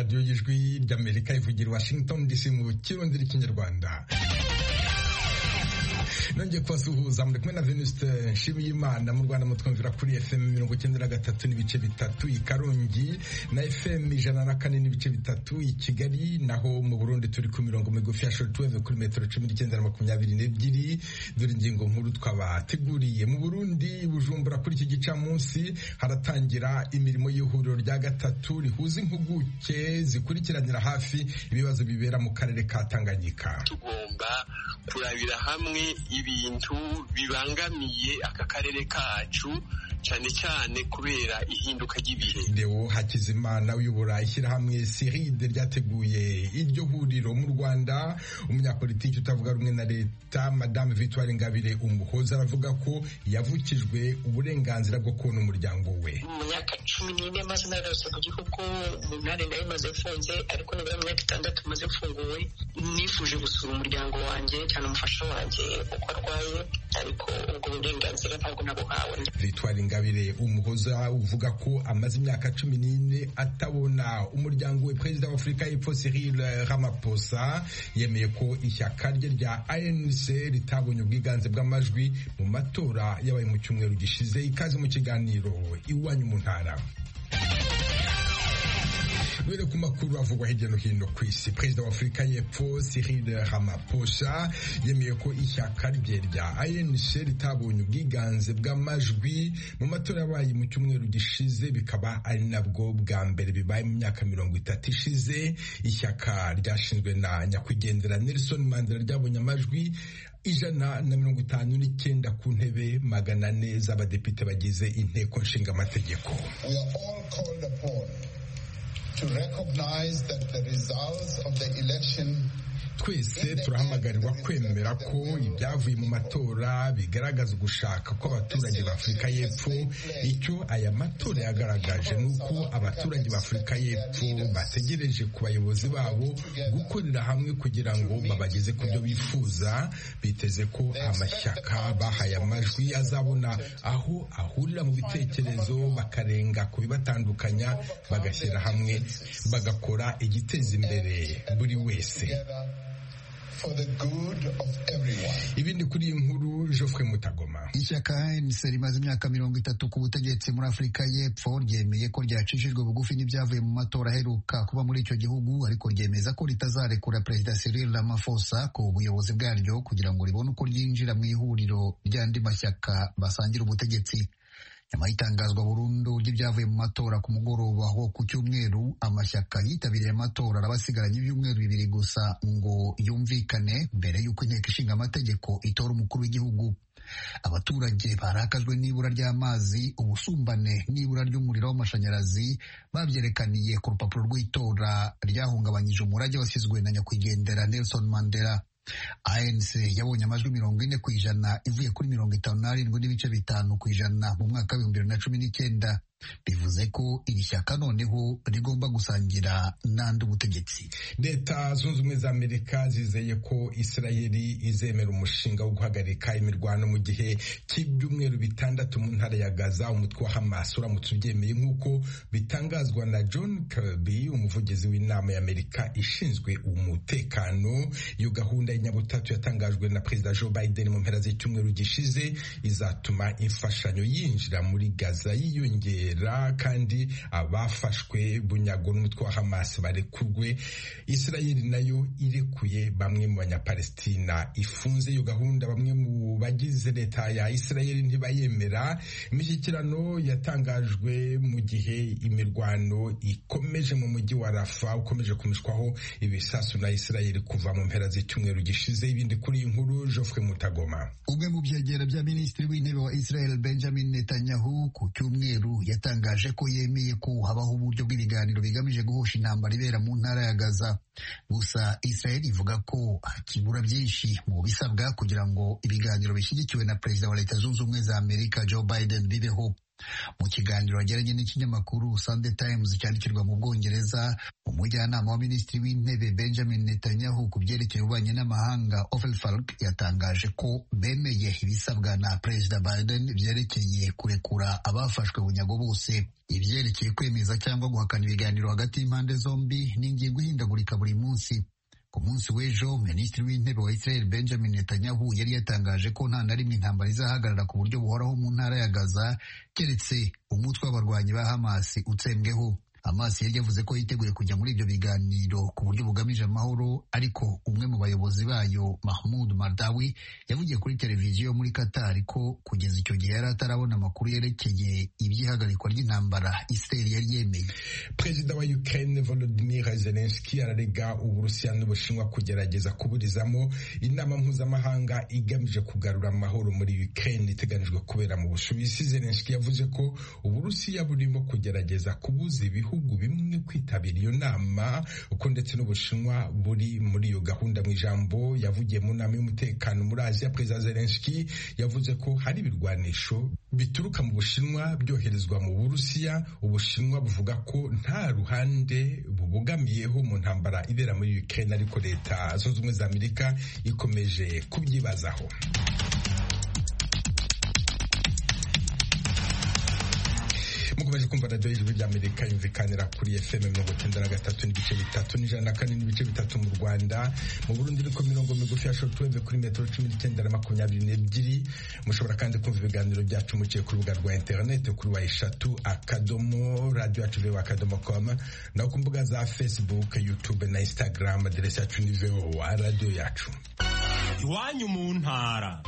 radiyo y'ijwi ry'Amerika ivugira Washington DC mu kirundi n'ikinyarwanda. Nongeye kubasuhuza muri kumwe na Venuste Nshimiyimana. Mu Rwanda mutwumvira kuri FM 93 n'ibice bitatu i Karongi na FM 104 n'ibice bitatu i Kigali, naho mu Burundi turi ku mirongo migufi ya shortwave kuri metero 1922. Dore ingingo nkuru twabateguriye. Mu Burundi Bujumbura kuri iki gicamunsi haratangira imirimo y'ihuriro rya gatatu rihuza impuguke zikurikiranira hafi ibibazo bibera mu karere ka Tanganyika. Tugomba kurabira hamwe ibintu bibangamiye aka karere kacu cyane cyane kubera ihinduka ry'ibihe. Leo Hakizimana uyobora ishyirahamwe Siride ryateguye iryo huriro mu Rwanda. Umunyapolitiki utavuga rumwe na leta Madame Victoire Ingabire Umuhoza aravuga ko yavukijwe uburenganzira bwo kubona umuryango we. Mu myaka 14 maze narose ku gihugu, umunani nayo maze mfunze, ariko nibura mu myaka 6 maze mfunguwe. Nifuje gusura umuryango wanjye cyane umufasha wanjye uko arwaye, ariko ubwo burenganzira ntabwo nabuhawe. Victoire Ingabire Umuhoza uvuga ko amaze imyaka 14 atabona umuryango we. Perezida wa Afurika y'Epfo Cyril Ramaphosa yemeye ko ishyaka rye rya ANC ritabonye ubwiganze bw'amajwi mu matora yabaye mu cyumweru gishize. Ikaze mu kiganiro Iwanyu mu Ntara. Were ku makuru avugwa hirya no hino ku isi. Perezida wa Afurika y'Epfo Cyril Ramaphosa yemeye ko ishyaka rye rya ANC ritabonye ubwiganze bw'amajwi mu matora yabaye mu cyumweru gishize, bikaba ari nabwo bwa mbere bibaye mu myaka 30 ishize. Ishyaka ryashinzwe na nyakwigendera Nelson Mandela ryabonye amajwi 159 ku ntebe 400 z'abadepite bagize inteko nshinga amategeko. We are all called upon to recognize that the results of the election. Twese turahamagarirwa kwemera ko ibyavuye mu matora bigaragaza ugushaka ko abaturage ba Afurika y'Epfo. Icyo aya matora yagaragaje nuko abaturage ba Afurika y'Epfo bategereje ku bayobozi babo gukorera hamwe kugira ngo babageze ku byo bifuza. Biteze ko amashyaka bahaye amajwi azabona aho ahurira mu bitekerezo, bakarenga ku bibatandukanya, bagashyira hamwe, bagakora igiteza imbere buri wese. For the good of everyone. Ibindi kuri iyi nkuru Geoffrey Mutagoma. Ishyaka ANC rimaze imyaka 30 ku butegetsi muri Afurika y'Epfo ryemeye ko ryacishijwe bugufi n'ibyavuye mu matora aheruka kuba muri icyo gihugu, ariko ryemeza ko ritazarekura Perezida Cyril Ramaphosa ku buyobozi bwaryo kugira ngo ribone uko ryinjira mu ihuriro ry'andi mashyaka basangira ubutegetsi. Nyuma y'itangazwa burundu ry'ibyavuye mu matora ku mugoroba wo ku cyumweru, amashyaka yitabiriye amatora arabasigaranye ibyumweru 2 gusa ngo yumvikane mbere y'uko inteko ishinga amategeko itora umukuru w'igihugu. Abaturage barakajwe n'ibura ry'amazi, ubusumbane n'ibura ry'umuriro w'amashanyarazi babyerekaniye ku rupapuro rw'itora ryahungabanyije umurage wasizwe na nyakwigendera Nelson Mandela. ANC yabonye amajwi 40% ivuye kuri 57.5% mu mwaka wa 2019. Bivuze ko iri shyaka noneho rigomba gusangira n'andi ubutegetsi. Leta Zunze Ubumwe za Amerika zizeye ko Israeli izemera umushinga wo guhagarika imirwano mu gihe cy'ibyumweru 6 mu ntara ya Gaza. Umutwe wa Hamas uramutse ubyemeye nk'uko bitangazwa na John Kirby, umuvugizi w'inama ya Amerika ishinzwe umutekano. Iyo gahunda y'inyabutatu yatangajwe na Perezida Joe Biden mu mpera z'icyumweru gishize izatuma imfashanyo yinjira muri Gaza yiyongera, kandi abafashwe bunyago n'umutwe wa Hamas barekurwe. Israeli nayo irekuye bamwe mu banyapalestina ifunze. Iyo gahunda bamwe mu bagize leta ya Israeli ntibayemera. Imishyikirano yatangajwe mu gihe imirwano ikomeje mu mujyi wa Rafa ukomeje kumishwaho ibisasu na Israeli kuva mu mpera z'icyumweru gishize. Ibindi kuri iyi nkuru Geoffrey Mutagoma. Umwe mu byegera bya minisitiri w'intebe wa Israel Benjamin Netanyahu ku cyumweru yatangaje ko yemeye ko habaho uburyo bw'ibiganiro bigamije guhosha intambara ibera mu ntara ya Gaza. Gusa Israel ivuga ko hakibura byinshi mu bisabwa kugira ngo ibiganiro bishyigikiwe na Perezida wa Leta Zunze Ubumwe za Amerika Joe Biden bibeho. Mu kiganiro yagiranye n'ikinyamakuru Sunday Times cyandikirwa mu Bwongereza, umujyanama wa minisitiri w'intebe Benjamin Netanyahu ku byerekeye ububanyi n'amahanga Ofer Falk yatangaje ko bemeye ibisabwa na Perezida Biden byerekeye kurekura abafashwe bunyago bose. Ibyerekeye kwemeza cyangwa guhakana ibiganiro hagati y'impande zombi ni ingingo ihindagurika buri munsi. Ku munsi w'ejo, minisitiri w'intebe wa Israel Benjamin Netanyahu yari yatangaje ko nta na rimwe intambara izahagarara ku buryo buhoraho mu ntara ya Gaza keretse umutwe w'abarwanyi ba Hamas utsembweho. Hamas yari yavuze ko yiteguye kujya muri ibyo biganiro ku buryo bugamije amahoro, ariko umwe mu bayobozi bayo Mahmoud Mardawi yavugiye kuri televiziyo muri Qatar ko kugeza icyo gihe yari atarabona amakuru yerekeye iby'ihagarikwa ry'intambara Israel yari yemeye. Perezida wa Ukraine Volodymyr Zelensky ararega Uburusiya n'Ubushinwa kugerageza kuburizamo inama mpuzamahanga igamije kugarura amahoro muri Ukraine iteganijwe kubera mu Busuwisi. Zelensky yavuze ko Uburusiya burimo kugerageza kubuza ibihugu bimwe kwitabira iyo nama, uko ndetse n'Ubushinwa buri muri iyo gahunda. Mu ijambo yavugiye mu nama y'umutekano muri Aziya, Perezida Zelensky yavuze ko hari ibirwanisho bituruka mu Bushinwa byoherezwa mu Burusiya. Ubushinwa buvuga ko nta ruhande bubogamiyeho mu ntambara ibera muri Ukraine, ariko Leta Zunze Ubumwe za Amerika ikomeje kubyibazaho. Mukomeje kumva radio y'Ijwi ry'Amerika yumvikanira kuri FM 93.3 n'ijana na 4.3 mu Rwanda. Mu Burundi liko mirongo migufi ya shortwave kuri metero 19 na 22. Mushobora kandi kumva ibiganiro byacu muciye ku rubuga rwa internet kuri wa3.radio@radio.com na ku mbuga za Facebook, YouTube na Instagram. Aderesi yacu ni VOA Radio yacu. Iwanyu mu ntara.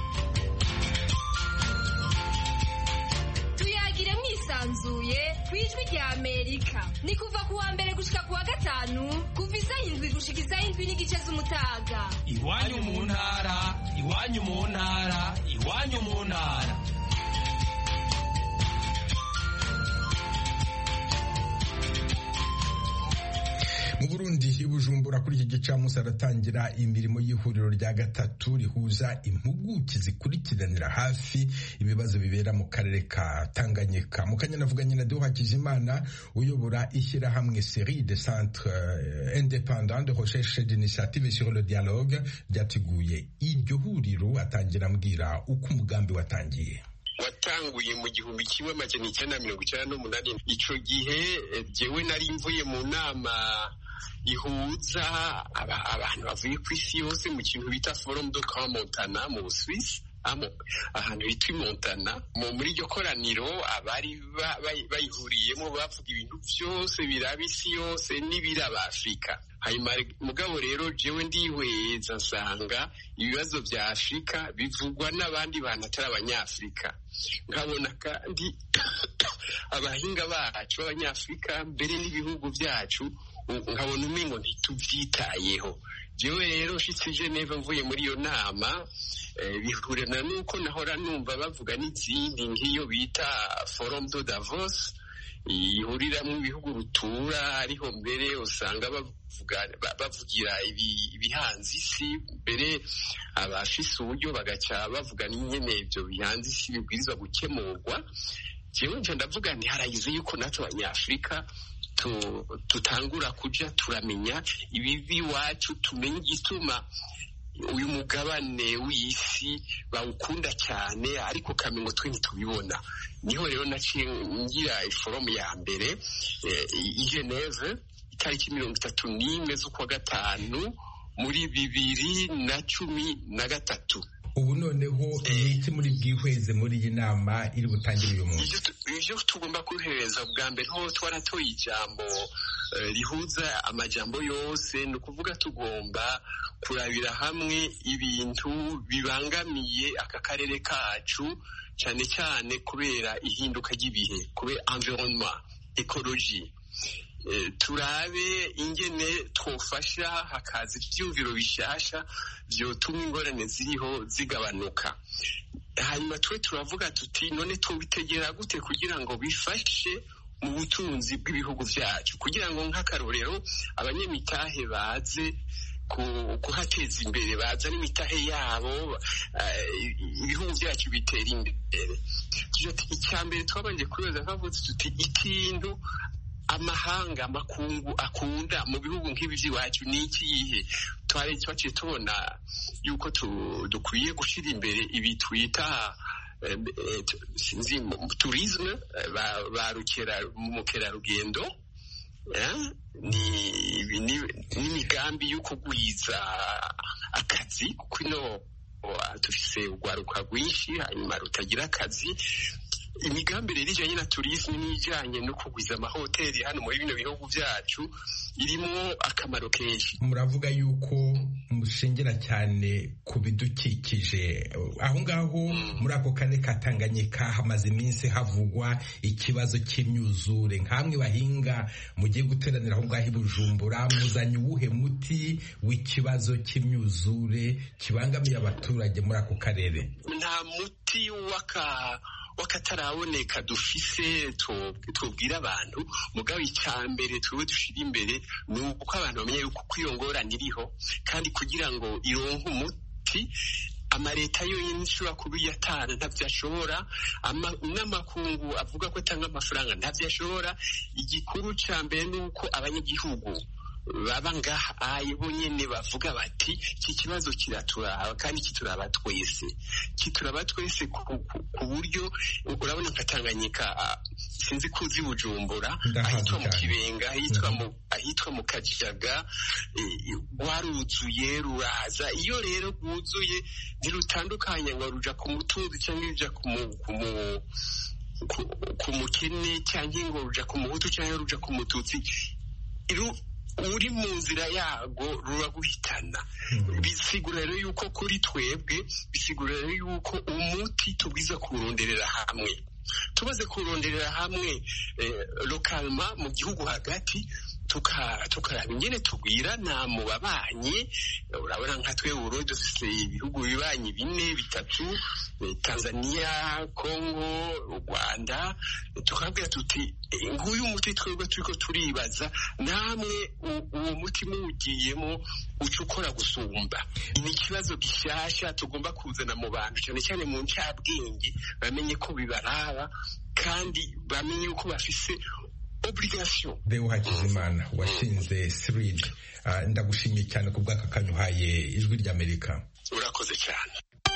Sanzuye kwijwi rya Amerika ni kuva kuwa mbere gushika kuwa gatanu kuva isaha 7 gushika isaha 7 n'igice z'umutaga. Iwanyu mu ntara, iwanyu mu ntara, iwanyu mu ntara. Mu Burundi Bujumbura kuri iki gicamunsi aratangira imirimo y'ihuriro rya gatatu rihuza impuguke zikurikiranira hafi ibibazo bibera mu karere ka Tanganyika. Mu kanya navuganye na Deo Hakizimana uyobora ishyirahamwe Série de Centres Indépendants de Recherche d'Initiative sur le Dialogue ryateguye iryo huriro. Atangira ambwira uko umugambi watangiye. Watanguye mu 1998. Ico gihe jewe nari mvuye mu nama ihuza abantu bavuye ku isi yose mu kintu bita Forum de Grand Montana mu Busuwisi, ahantu hitwa Montana. Muri iryo koraniro abari bayihuriyemo bavuga ibintu byose biraba isi yose n'ibiraba Afurika. Hanyuma mugabo rero jewe ndihweza nsanga ibibazo bya Afurika bivugwa n'abandi bantu atari abanyafurika. Nkabona kandi abahinga bacu b'abanyafurika mbere n'ibihugu byacu nkabona umengo ntituvyitayeho. Jewe rero nshitse Geneva mvuye muri iyo nama bihurana nuko nahora numva bavuga n'izindi nk'iyo bita Forum de Davos ihuriramwo ibihugu rutura, ariho mbere usanga bavugira ibihanze isi, mbere abafise uburyo bagaca bavuga n'ingene ivyo bihanze isi bibwirizwa gukemurwa. Jewe nje ndavuga nti harayize yuko natwe abanyafurika tutangura kuja turamenya ibibi iwacu, tumenye igituma uyu mugabane w'isi bawukunda cyane ariko kamengo twe ntitubibona. Niho rero naciye ngira iforumu ya mbere i Geneve itariki 31 z'ukwa gatanu muri 2013. Ubu noneho iki muri bwihweze muri iyi nama iri butangire uyu munsi? Ivyo tugomba kuhereza bwa mbere ho twaratoye ijambo rihuza amajambo yose, ni ukuvuga tugomba kurabira hamwe ibintu bibangamiye aka karere kacu cyane cyane kubera ihinduka ry'ibihe, kubera environnement, ecologie. Turabe ingene twofasha hakaza ivyumviro bishasha vyotuma ingorane ziriho zigabanuka. Hanyuma turavuga tuti none tubitegera gute kugira ngo bifashe mu butunzi bw'ibihugu vyacu, kugira ngo nk'akarorero abanyamitahe baze kuhateza imbere bazana imitahe yabo ibihugu byacu bitera imbere. Icya mbere twabanje kubaza twavuze tuti ikintu amahanga amakungu akunda mu bihugu nk'ibi by'iwacu ni ikihe? Twaciye tubona yuko dukwiye gushyira imbere ibi twita sinzi tourisme ba mukerarugendo, n'imigambi yo kugwiza akazi kuko ino dufise urwaruka rwinshi hanyuma rutagira akazi. Imigambi rero ijanye na tourisme n'ijanye no kugwiza amahoteli hano muri bino bihugu byacu irimo akamaro kenshi. Muravuga yuko mushengera cyane ku bidukikije. Aho ngaho muri ako karere ka Tanganyika hamaze iminsi havugwa ikibazo cy'imyuzure. Nkamwe bahinga mugiye guteranira aho ngaho i Bujumbura, muzanye uwuhe muti w'ikibazo cy'imyuzure kibangamiye abaturage muri ako karere? Nta muti wakataraboneka dufise tubwira abantu, mugabo icyambere twebwe dushira imbere ni uko abantu bamenye yuko kwiyongorana iriho, kandi kugira ngo ironke umuti amaleta yonyine ishobora kuba iyatana ntabyo ashobora, n'amakungu avuga ko atanga amafaranga ntabyo ashobora. Igikuru cya mbere ni uko abanyagihugu baba ngaha bo nyene bavuga bati iki kibazo kiraturaba kandi kituraba twese ku buryo urabona nka Tanganyika sinzi kuzi Bujumbura ahitwa mu Kibenga ahitwa mu Kajaga waruzuye ruraza. Iyo rero rwuzuye ntirutandukanye ngo ruja ku mutunzi cyangwa ruja ku mukene cyangwa ngo ruja ku muhutu cyangwa ruja ku mututsi, uri mu nzira yago ruraguhitana. Bisigura rero yuko kuri twebwe, bisigura rero yuko umuti tubwiza kuronderera hamwe, tumaze kuronderera hamwe lokalma mu gihugu hagati, tukaraba ingene tugwirana mu babanyi. Urabona nka twe Burundi dufise ibihugu bibanyi 4-3, Tanzania, Congo, Rwanda. Tukabwira tuti nguyu muti twebwe turiko turibaza, namwe uwo muti muwugiyemo uca ukora gusumba. Ni ikibazo gishasha tugomba kuzana mu bantu, cyane cyane mu ncabwenge, bamenye ko bibaraba kandi bamenye yuko bafise obligation. Deo Hakizimana washinze SRID, ndagushimiye cyane ku bw'aka kanya uhaye Ijwi ry'Amerika. Urakoze cyane.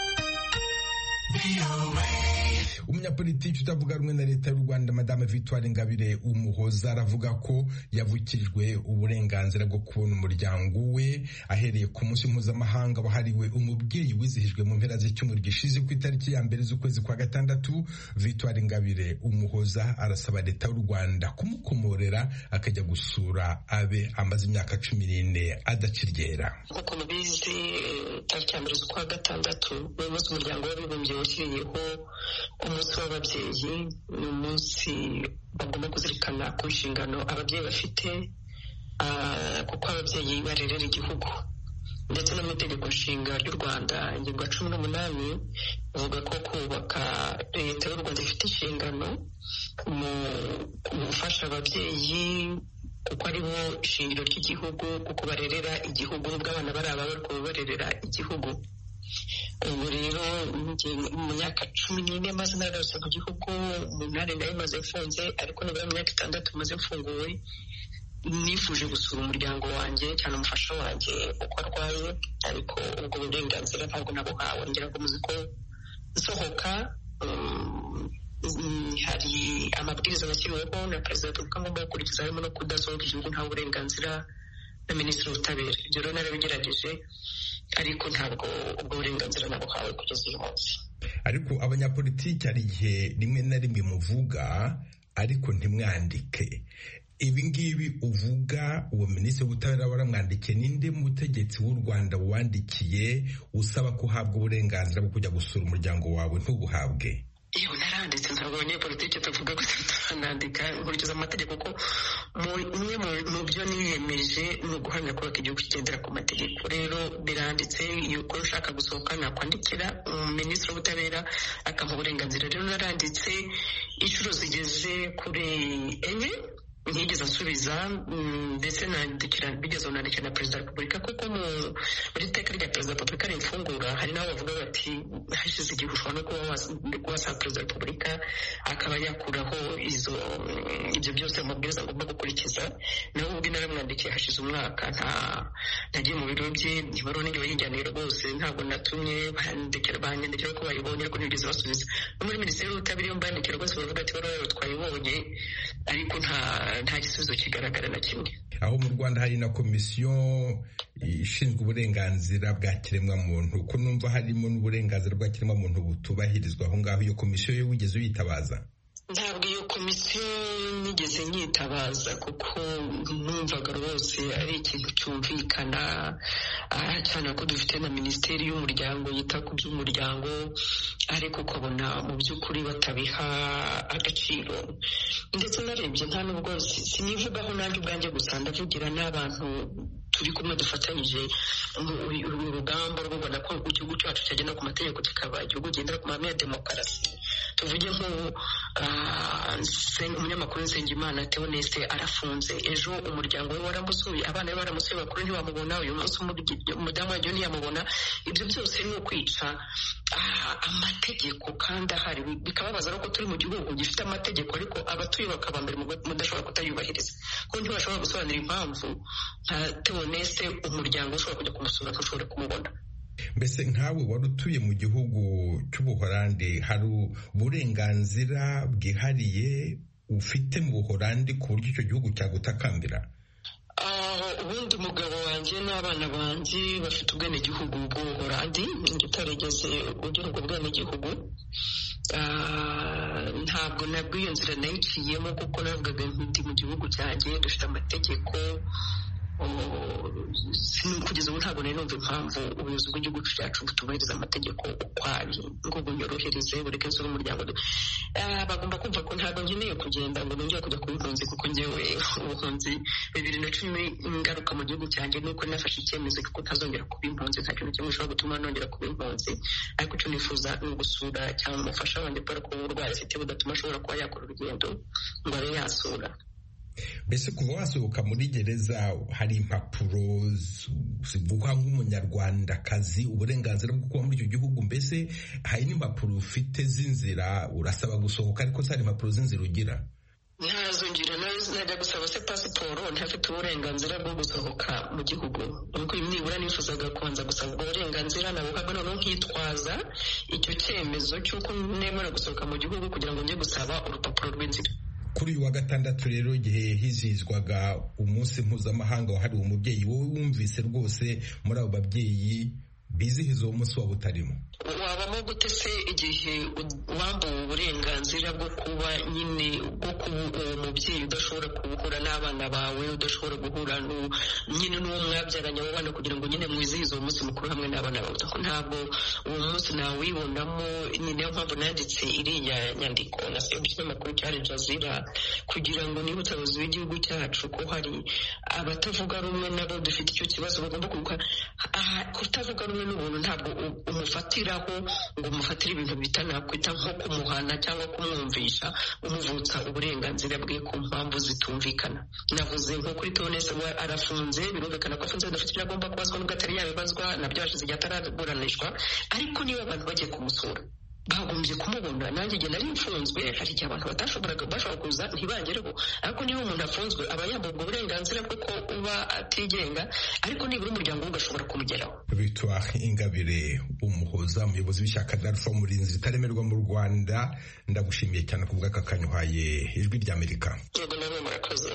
Umunyapolitiki utavuga rumwe na leta y'u Rwanda Madame Victoire Ingabire Umuhoza aravuga ko yavukijwe uburenganzira bwo kubona umuryango we ahereye ku munsi mpuzamahanga wahariwe umubyeyi wizihijwe mu mpera z'icyumweru gishize ku itariki ya 1 z'ukwezi kwa gatandatu. Victoire Ingabire Umuhoza arasaba leta y'u Rwanda kumukomorera akajya gusura abe amaze imyaka 14 adaciryera. Uko mubizi tariki ya 1 z'ukwa gatandatu uyu munsi umuryango w'abibumbye washyiriyeho umunsi w'ababyeyi. ni umunsi bagomba kuzirikana ku nshingano ababyeyi bafite, kuko ababyeyi barerera igihugu, ndetse no mu itegeko nshinga ry'u Rwanda ingingo ya 18 ivuga ko kubaka leta y'u Rwanda ifite inshingano mu gufasha ababyeyi kuko ari bo ishingiro ry'igihugu, kuko barerera igihugu, nubwo abana bari bariko barerera igihugu. Ubu rero mu myaka 14 maze narose mu gihugu, 8 nayo maze mfunze, ariko nibura mu myaka 6 maze mfunguwe, nifuje gusura umuryango wanjye cyane umufasha wanjye uko arwaye, ariko ubwo burenganzira ntabwo nabuhawe. ngira ngo muzi ko nsohoka hari amabwiriza bashyiriweho na perezida wa repubulika ngomba gukurikiza, harimo no kudasohoka igihugu nta burenganzira na minisitiri w'ubutabera. ibyo rero narabigerageje, ariko ntabwo ubwo burenganzira nabuhawe kugeza uyu munsi. Ariko abanyapolitiki hari igihe rimwe na rimwe muvuga ariko ntimwandike. Ibi ngibi uvuga uwo minisitiri w'ubutabera waramwandikiye, ninde mutegetsi w'u Rwanda wandikiye usaba ko uhabwa uburenganzira bwo kujya gusura umuryango wawe ntubuhabwe? Iyo naranditse, ntabwo abanyapolitiki tuvuga ko tutanandika, nkurikiza amategeko, ko umwe mu byo niyemeje ni uguhamya kubaka igihugu kigendera ku mategeko. Rero biranditse, yuko ushaka gusohoka nakwandikira minisitiri w'ubutabera akamuha uburenganzira. Rero naranditse inshuro zigeze kuri 4 ntigeze asubiza ndetse bigeze nandikira na perezida wa repubulika kuko muri iteka rya perezida wa repubulika rimfungura hari n'abo bavuga bati hashize igihe ushobora no kuba wasaba perezida wa repubulika akaba yakuraho ibyo byose amabwiriza agomba gukurikiza. nawe ubwe naramwandikiye hashize umwaka ntagiye mu biro bye, ibaruwa n'igihe bayijyanira rwose ntabwo natumye banyandikira ko bayibonye ariko ntibigeze basubiza. no muri minisiteri y'ubutabire iyo mbandikira rwose bavuga ati ibaruwa twayibonye ariko nta gisubizo kigaragara na kimwe. Aho mu Rwanda hari na komisiyo ishinzwe uburenganzira bwa kiremwamuntu, ko numva harimo n'uburenganzira bwa kiremwamuntu butubahirizwa aho ngaho. Iyo komisiyo yo wigeze uyitabaza? Ntabwo iyo komisiyo nigeze nyitabaza kuko numvaga rwose ari ikintu cyumvikana, cyane ko dufite na minisiteri y'umuryango yita ku by'umuryango, ariko ukabona mu by'ukuri batabiha agaciro. ndetse narebye nta nubwo sinivugaho nanjye ubwanjye gusa, ndavugira n'abantu turi kumwe dufatanyije urugamba rwo kubona ko igihugu cyacu cyagenda ku mategeko kikaba igihugu kigendera ku mahame ya demokarasi. tuvuge umunyamakuru Nsengimana Theoneste arafunze, ejo umuryango we waramusuye, abana be baramusuye, bakuru ntibamubona, uyu munsi umudamu wanjye ntiyamubona. ibyo byose ni ukwica amategeko kandi ahari. bikababaza ko turi mu gihugu gifite amategeko ariko abatuye bakaba mbere mudashobora kutayubahiriza, kuko ntibashobora gusobanura impamvu nka Theoneste umuryango ushobora kujya kumusura ntushobore kumubona. Mbese nkawe wari utuye mu gihugu cy'Ubuholandi, hari uburenganzira bwihariye ufite mu Buholandi ku buryo icyo gihugu cyagutakambira? ubundi umugabo wanjye n'abana banjye bafite ubwenegihugu bw'Ubuholandi, utarigeze ugira ubwo bwenegihugu. ntabwo nabwo iyo nzira nayiciyemo kuko navugaga ndi mu gihugu cyanjye dufite amategeko. kugeza ubu ntabwo nari numva impamvu ubuyobozi bw'igihugu cyacu butubahiriza amategeko uko ari ngo bunyorohereze bureke nsura umuryango. bagomba kumva ko ntabwo nkeneye kugenda ngo nongere kujya kuba impunzi, kuko njyewe ubuhunzi 2010 ingaruka mu gihugu cyanjye nuko nafashe icyemezo ko ntazongera kuba impunzi. nta kintu kimwe gishobora gutuma nongera kuba impunzi, ariko icyo nifuza ni ugusura cyangwa umufasha wanjye kubera ko uburwayi afite budatuma ashobora kuba yakora urugendo ngo abe yasura. Mbese kuva wasohoka muri gereza hari impapuro zivuga nk'umunyarwandakazi uburenganzira bwo kuba muri icyo gihugu? Mbese hari n'impapuro ufite z'inzira urasaba gusohoka, ariko hari impapuro z'inzira ugira? ntazo ngira, najya gusaba se pasiporo ntafite uburenganzira bwo gusohoka mu gihugu. nuko nibura nifuzaga kubanza gusaba ubwo burenganzira nabuhabwa, noneho nkitwaza icyo cyemezo cy'uko nemera gusohoka mu gihugu kugira ngo njye gusaba urupapuro rw'inzira. Kuri uyu wa gatandatu rero, igihe hizihizwaga umunsi mpuzamahanga wahariwe umubyeyi, wowe wumvise rwose muri abo babyeyi bizihiza uwo munsi waba utarimo? wabamo gute se igihe wambuwe uburenganzira bwo kuba uwo mubyeyi udashobora guhura n'abana bawe, udashobora guhura nyine n'uwo mwabyaranye abo bana kugira ngo nyine mwizihize uwo munsi mukuru hamwe n'abana bawe? ntabwo uwo munsi nawibonamo. ni niyo mpamvu nanditse iriya nyandiko nasiye mu kinyamakuru cya Al Jazeera kugira ngo nibutse abayobozi b'igihugu cyacu ko hari abatavuga rumwe nabo dufite icyo kibazo. bagomba kuvuga kutavuga rumwe n'ubuntu ntabwo umufatiraho ngo umufatire ibintu bitanakwita nko kumuhana cyangwa kumwumvisha umuvutsa uburenganzira bwe ku mpamvu zitumvikana. navuze nko kuri Theoneste arafunze, birumvikana ko afunze adafite ibyo agomba kubazwa nubwo atari yabibazwa, nabyo hashize igihe ataraburanishwa. ariko niba abantu bagiye kumusura bagombye kumubona. nanjye igihe nari mfunzwe hari igihe abantu bashobora kuza ntibangereho, ariko niba umuntu afunzwe aba yambuwe ubwo burenganzira bwo kuba atigenga, ariko nibura umuryango we ugashobora kumugeraho. Victoire Ingabire Umuhoza, umuyobozi w'ishyaka Alpha Umurinzi ritaremerwa mu Rwanda, ndagushimiye cyane ku bw'aka kanya uhaye Ijwi ry'Amerika. Yego namwe murakoze.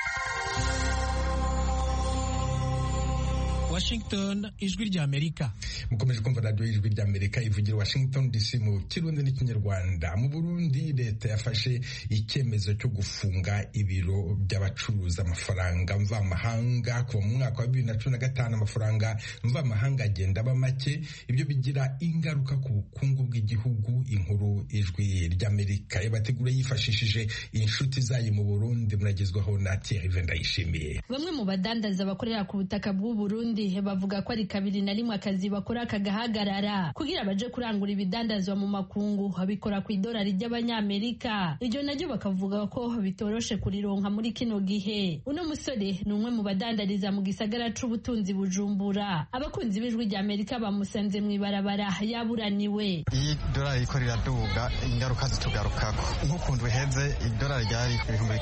Washington, Ijwi ry'Amerika. Mukomeje kumva radio Ijwi ry'Amerika ivugira Washington DC mu Kirundi n'Ikinyarwanda. Mu Burundi leta yafashe icyemezo cyo gufunga ibiro by'abacuruza amafaranga mvamahanga. Kuva mu mwaka wa 2015 amafaranga mvamahanga agenda aba make, ibyo bigira ingaruka ku bukungu bw'igihugu. Inkuru Ijwi ry'Amerika Amerika yabategura yifashishije inshuti zayo mu Burundi. Muragezwaho na Thierry Vendayishimiye. Bamwe mu badandaza bakorera ku butaka bw'u Burundi bavuga ko ari 2 akazi bakora kagahagarara kugira baje kurangura ibidandazwa mu makungu babikora ku idolari ry'abanyamerika. Iryo naryo bakavuga ko bitoroshe kurironka muri kino gihe. Uno musore ni umwe mu badandariza mu gisagara c'ubutunzi Bujumbura. Abakunzi b'ijwi rya Amerika bamusanze mu ibarabara yaburaniwe. Iyi dolari iko riraduga ingaruka zitugarukako. Nk'ukundwe heze idolari ryari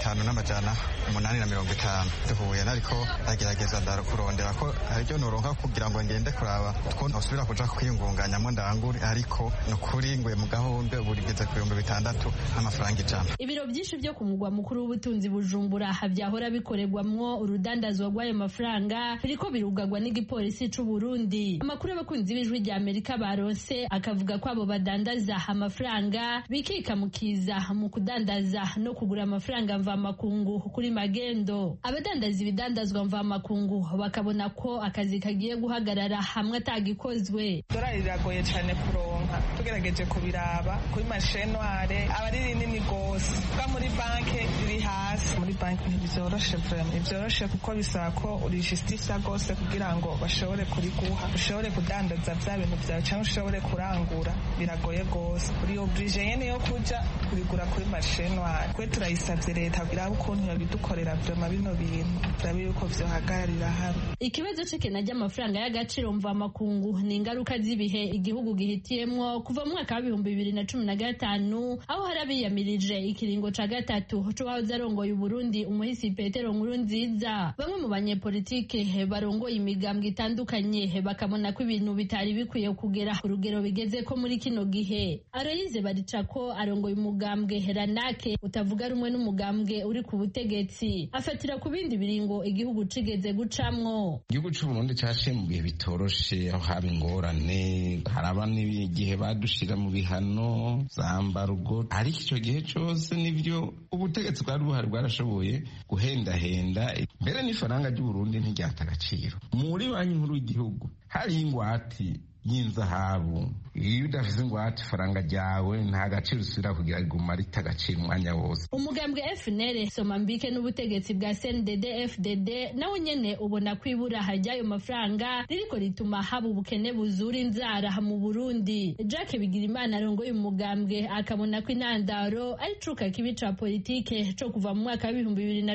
5,850 duhuye nariko agerageza kurondera ko aryo noronka kugira ngo ngende kuraba two nosubira kuja kwiyungunganyamo ndangure, ariko nukuri ngwe mu gahombe burigeze ku 6,000 amafaranga ijana. Ibiro byinshi byo ku mugwa mukuru w'ubutunzi Bujumbura byahora bikoregwamwo urudandazwa rw'ayo mafaranga biriko birugagwa n'igipolisi c'u Burundi. Amakuru y'abakunzi b'ijwi rya Amerika baronse akavuga ko abo badandaza amafaranga bikika mukiza mu kudandaza no kugura amafaranga mva makungu kuri magendo. Abadandaza ibidandazwa mva makungu bakabona ko akazi kagiye guhagarara hamwe atagikozwe. Dolari riragoye cyane kuronka, tugerageje kubiraba kuri marché noire abari rinini gose, kwa muri banke riri hasi. Muri banke ntibyoroshe vraiment, ntibyoroshe kuko bisaba ko urijistifya gose kugira ngo bashobore kuriguha, ushobore kudandaza vya bintu vyawe cyangwa ushobore kurangura, biragoye gose. Uri oblige nyene yo kuja kurigura kuri marché noire. Kwe turayisavye leta kugira ukuntu yabidukorera vraiment bino bintu turabe yuko vyohagararira hamwe. Ikibazo c'ikena ry'amafaranga y'agaciro mva makungu ni ingaruka z'ibihe igihugu gihitiyemwo kuva mu mwaka wa 2015 aho harabiyamirije ikiringo ca gatatu c'uwahoze arongoye Burundi umuhisi Petero Nkurunziza. Bamwe mu banyepolitike barongoye imigambwe itandukanye bakabona ko ibintu bitari bikwiye kugera urugero bigeze ko muri kino gihe. Aloyize Baricako arongoye umugambwe Heranake utavuga rumwe n'umugambwe uri ku butegetsi, afatira ku bindi biringo igihugu cigeze gucamwo. Igihugu c'u Burundi caciye mu bihe bitoroshe, aho haba ingorane, haraba n'igihe badushira mu bihano zambarugo, ariko ico gihe cose nivyo ubutegetsi bwari buhari bwarashoboye guhendahenda, mbere n'ifaranga ry'u Burundi ntiryata agaciro. Muri banki nkuru y'igihugu hari ingwati y'inzahabu, iyo udafise ingwate ifaranga ryawe nta gaciro usubira kugira iguma rita agaciro umwanya wose. Umugambwe FNL Somambike n'ubutegetsi bwa CNDD FDD nawe nyene ubona kwibura hajyayo mafaranga ririko rituma haba ubukene buzura inzara mu Burundi. Jacques Bigirimana arongoye umugambwe akabona ko intandaro ari cuka kibi ca politike co kuva mu mwaka wa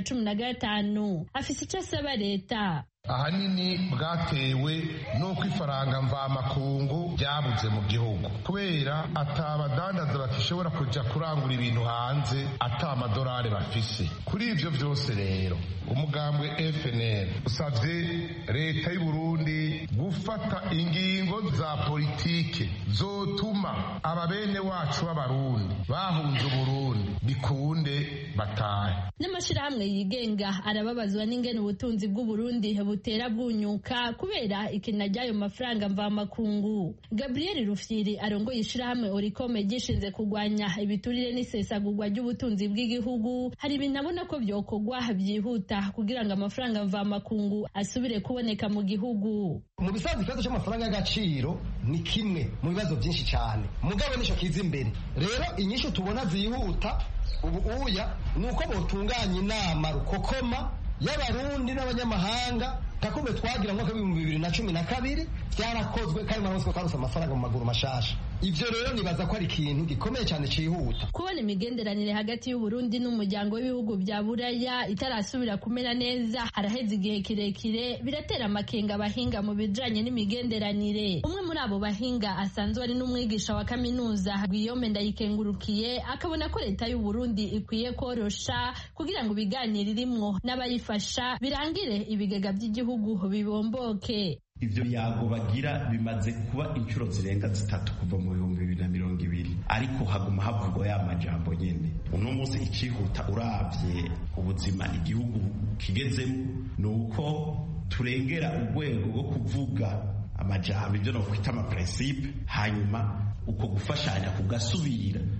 2015. Afise ico asaba leta. Ahanini bwatewe nuko ifaranga mvamakungu ryabuze mu gihugu, kubera atabadandaza bakishobora kuja kurangura ibintu hanze ata amadolari bafise. Kuri ivyo vyose rero umugambwe FNL usavye leta y'u Burundi gufata ingingo za politike zotuma ababene wacu b'abarundi bahunze Burundi bikunde batahe. N'amashirahamwe yigenga arababazwa n'ingene ubutunzi bw'u Burundi butera bwunyuka kubera ikena ry'ayo mafaranga mva makungu. Gabriel Rufyiri arongoye ishirahamwe Oricome gishinze kugwanya ibiturire n'isesagurwa ry'ubutunzi bw'igihugu, hari ibintu abona ko vyokogwa byihuta kugira ngo amafaranga mva makungu asubire kuboneka mu gihugu. Mu bisanzwe ikibazo cy'amafaranga y'agaciro ni kimwe mu bibazo byinshi cyane, mugabo nico kiza imbere. Rero inyishu tubona zihuta ubu uya nuko botunganya inama rukokoma y'abarundi n'abanyamahanga takumbe twagira mu mwaka wa 2012 byarakozwe kandi maronswe twarose amafaranga mu maguru mashasha. Ivyo rero nibaza ko ari ikintu gikomeye cyane cihuta. Kubona imigenderanire hagati y'u Burundi n'umuryango w'ibihugu bya Buraya itarasubira kumera neza haraheze igihe kirekire, biratera amakenga abahinga mu bijanye n'imigenderanire. Umwe muri abo bahinga asanzwe ari n'umwigisha wa kaminuza Guillaume Ndayikengurukiye akabona ko leta y'u Burundi ikwiye korosha kugira ngo ibiganiro irimwo n'abayifasha birangire ibigega by'igihugu bibomboke. Ivyo biyago bagira bimaze kuba inshuro zirenga 3 kuva mu 2020, ariko haguma havugwa ya majambo nyene. Uno munsi icihuta uravye ubuzima igihugu kigezemo nuko turengera urwego rwo kuvuga amajambo ivyo no kwita ama principe, hanyuma uko gufashanya kugasubira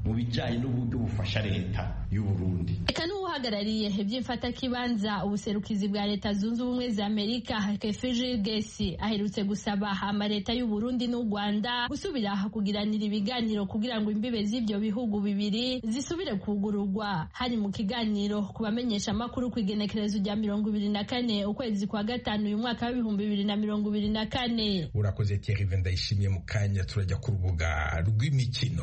mu bijanye n'uburyo bufasha leta y'u Burundi. Eka n'uhagarariye iby'imfatakibanza ubuserukizi bwa Leta Zunze Ubumwe za Amerika Kefiji Gesi aherutse gusaba amaleta y'u Burundi n'u Rwanda gusubira kugiranira ibiganiro kugira ngo imbibe z'ibyo bihugu bibiri zisubire kugururwa. Hari mu kiganiro kubamenyesha amakuru ku igenekerezo rya 24 ukwezi kwa gatanu uyu mwaka wa 2024. Urakoze Thierry Vendayishimiye. Mu kanya turajya ku rubuga rw'imikino.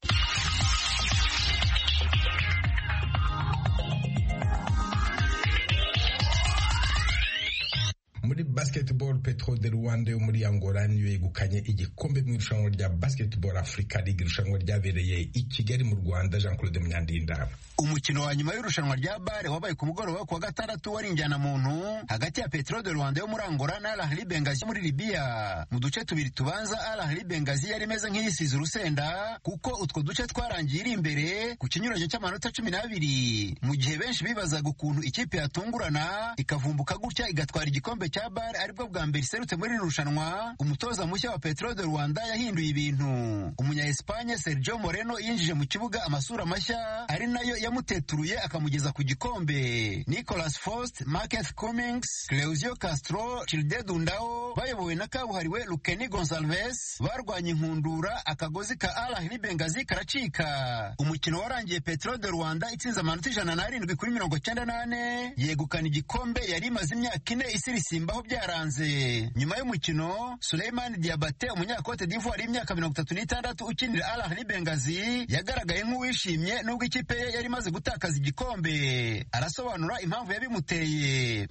Muri basketball Petro de Rwanda yo muri Angola niyo yegukanye igikombe mu irushanwa rya Basketball Africa League, irushanwa ryabereye i Kigali mu Rwanda. Jean Claude Munyandinda. Umukino wa nyuma y'irushanwa rya bare wabaye ku mugoroba ku wa gatandatu wari injyana muntu hagati ya Petro de Rwanda yo muri Angola na Al Ahly Benghazi muri Libya. Mu duce tubiri tubanza Al Ahly Benghazi yari imeze nk'iyisize urusenda kuko utwo duce twarangiye iri imbere ku kinyuranyo cy'amanota 12, mu gihe benshi bibazaga ukuntu ikipe yatungurana ikavumbuka gutya igatwara igikombe cya bare aribwo bwa mbere iserutse muri irushanwa. Umutoza mushya wa Petro de Rwanda yahinduye ibintu. Umunya Espagne Sergio Moreno yinjije mu kibuga amasura mashya ari nayo yamuteturuye akamugeza ku gikombe. Nicolas Faust, Marquez Cummings, Cleusio Castro, Childe Dundao bayobowe na kabuhariwe Lukeni Gonsalves barwanya inkundura, akagozi ka Al Ahly Benghazi karacika. Umukino warangiye Petro de Rwanda itsinze amanota 107 kuri 98 yegukana igikombe yari imaze imyaka 4 isirisimbaho byaranze. Nyuma y'umukino Suleiman Diabate umunyakote d'Ivoire y'imyaka 36 ukinira Al Ahly Benghazi yagaragaye nk'uwishimye nubwo ikipe ye yari imaze gutakaza igikombe. Arasobanura impamvu yabimuteye.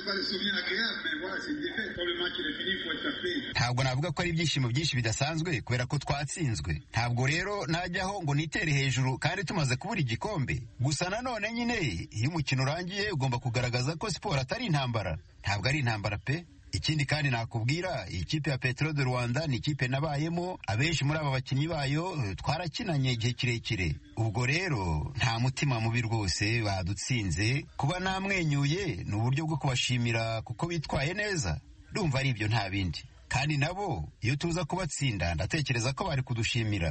Ntabwo navuga ko ari ibyishimo byinshi bidasanzwe kubera ko twatsinzwe. Ntabwo rero najyaho ngo nitere hejuru kandi tumaze kubura igikombe. Gusa nanone nyine iyo umukino urangiye ugomba kugaragaza ko siporo atari intambara. Ntabwo ari intambara pe. Ikindi kandi nakubwira ikipe ya Petro de Rwanda ni ikipe nabayemo, abenshi muri aba bakinnyi bayo twarakinanye igihe kirekire. Ubwo rero nta mutima mubi rwose badutsinze. Kuba namwenyuye ni uburyo bwo kubashimira kuko bitwaye neza. Ndumva ari ibyo nta bindi. Kandi nabo iyo tuza kubatsinda ndatekereza ko bari kudushimira.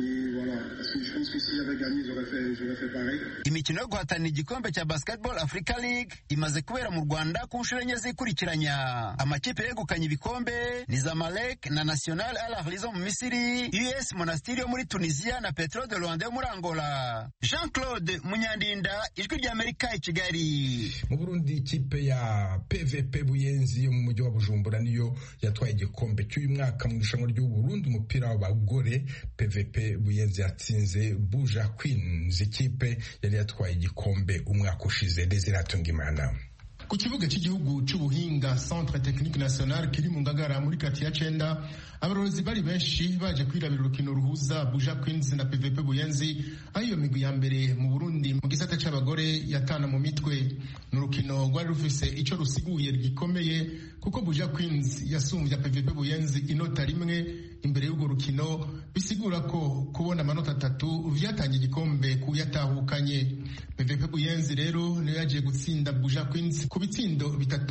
Imikino yo guhatanira igikombe cya Basketball Africa League imaze kubera mu Rwanda ku nshuro enye zikurikiranya. Amakipe yegukanye ibikombe ni Zamalek na National Al Ahly zo mu Misiri, US Monastir yo muri Tunisia na Petro de Rwanda yo muri Angola. Jean Claude Munyandinda, Ijwi ry'Amerika i Kigali. Mu Burundi ikipe ya PVP Buyenzi yo mu mujyi wa Bujumbura niyo yatwaye igikombe cy'uyu mwaka mu irushanwa ry'u Burundi umupira w'abagore. PVP Buyenzi yatsinze Buja Queens, ikipe yari yatwaye igikombe umwaka ushize. Desiratungimana. Ku kibuga cy'igihugu cy'ubuhinga Centre Technique National kiri mu Ngagara muri kati ya Cenda, abarozi bari benshi baje kwirabira urukino ruhuza Buja Queens na PVP Buyenzi, aho iyo migwi ya mbere mu Burundi mu gisata cy'abagore yatana mu mitwe. N'urukino rwari rufise icyo rusiguye gikomeye kuko Buja Queens yasumbya PVP Buyenzi inota rimwe imbere y'urwo rukino, bisigura ko kubona amanota 3 vyatanye igikombe kuyatahukanye. PVP Buyenzi rero niyo yagiye gutsinda Buja Queens ku bitsindo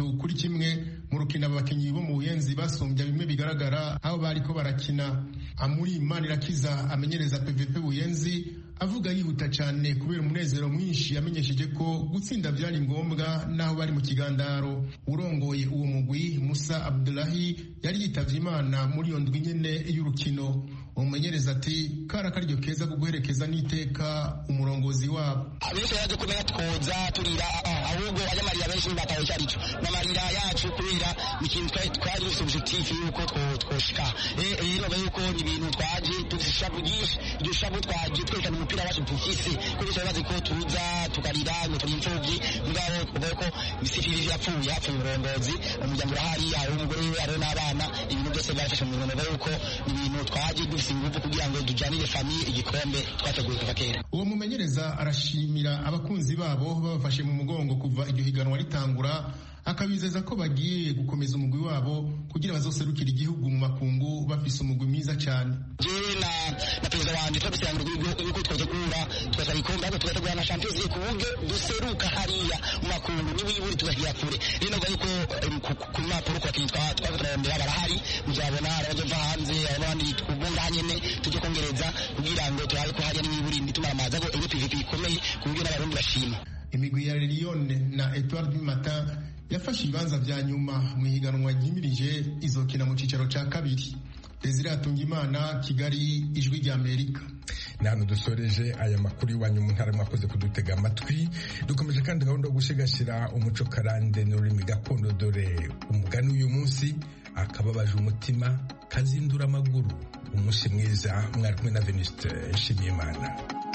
3-1 mu rukino. Abakinyi bo mu Buyenzi basumbya bimwe bigaragara aho bariko barakina. Amuri Manirakiza amenyereza PVP Buyenzi avuga yihuta cyane kubera umunezero mwinshi yamenyesheje ko gutsinda byari ngombwa naho bari mu kigandaro. Urongoye uwo mugwi Musa Abdullahi yari yitavye Imana muri iyo ndwi nyene y'urukino. Umumenyereza ati kara karyo keza kuguherekeza n'iteka umurongozi wabo. Abenshi yaje kumenya twoza turira ahubwo abanyamarira benshi bataye cyarico n'amarira yacu kubera ikintu twari dufite objectif yuko twoshika rero yuko ni ibintu twaje dushavugisha iryo shavu twaje twerekana umupira wacu dufise kuko twabaze ko tuza tukarira ngo turi imfubyi ngabo ubwo misifiri yapfuye umurongozi umuryango urahari aho umugore we ari n'abana ibintu byose barafashe mu ntoki yuko ibintu twaje dufise ingufu kugira ngo dujanire famille igikombe twateguye kuva kera. Uwo mumenyereza arashimira abakunzi babo babafashe mu mugongo kuva iryo higanwa ritangura, akabizeza ko bagiye gukomeza umugwi wabo kugira bazoserukira igihugu mu makungu bafise umugwi mwiza cyane. Jewe na perezida wanje twabisangira yuko twategura twasaba ikombe ariko tugategura na Champions League kuburyo duseruka hariya mu makungu n'iburi tugagira kure. Rero ngo yuko ku mapuro kwa kitwa twaturondera barahari muzabona abaje hanze abandi twubunga nyene tujye kongereza kugira ngo turabe ko hariya n'iburindi tumaramaza ko iyo PVP ikomeye ku buryo n'abarundi bashima. Imigwi ya Lyon na Etoile du Matin yafashe ibibanza vya nyuma mu higanwa ryimirije izokina mu cicaro ca kabiri. Desire Atungimana, Kigali, Ijwi rya Amerika. Nano dusoreje aya makuru iwanyu mu ntara mwakoze kudutega amatwi. Dukomeje kandi gahunda yo gushigashira umuco karande n'ururimi gakondo, dore umugani uyu munsi akababaje umutima kazindura amaguru. Umunsi mwiza, mwari kumwe na Venuste Nshimiyimana.